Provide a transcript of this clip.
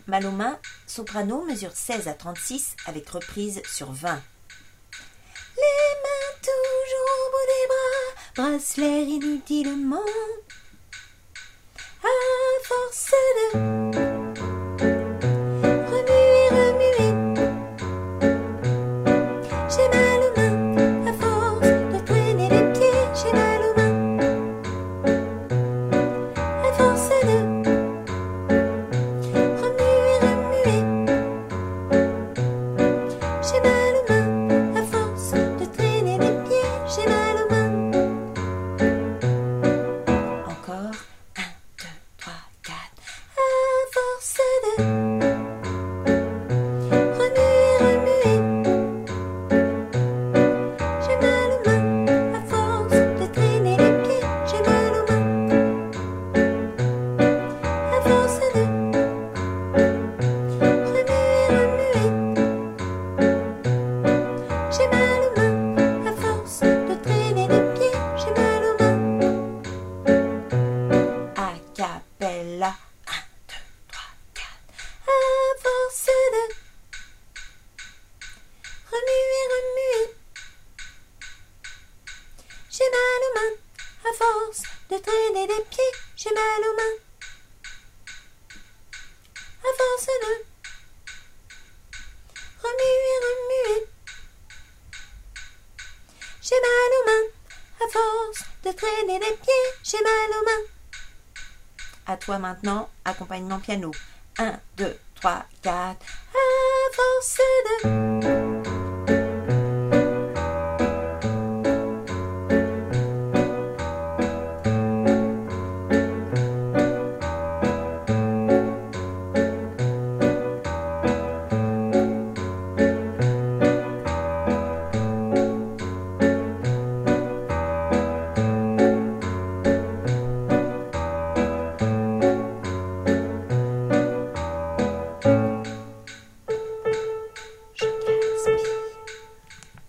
Mal aux mains, soprano mesure 16 à 36 avec reprise sur 20. Les mains toujours au bout des bras, bracelet inutilement. À force de remuer, remuer, j'ai mal aux mains. À force de traîner les pieds, j'ai mal aux mains. À force de remuer, remuer, j'ai mal aux mains. À force de traîner les pieds, j'ai mal aux mains. Encore. 1, 2, 3, 4. À force de remuer, remuer, j'ai mal aux mains. À force de traîner les pieds, j'ai mal aux mains. À force de remuer, remuer, j'ai mal aux mains. À force de traîner les pieds, j'ai mal aux mains. A cappella. 1, 2, 3, 4. À force de remuer, remuer, j'ai mal aux mains. À force de traîner les pieds, j'ai mal aux mains. À force de remuer, remuer, j'ai mal aux mains. À force de traîner les pieds, j'ai mal aux mains. À toi maintenant, accompagnement piano. 1, 2, 3, 4. À force de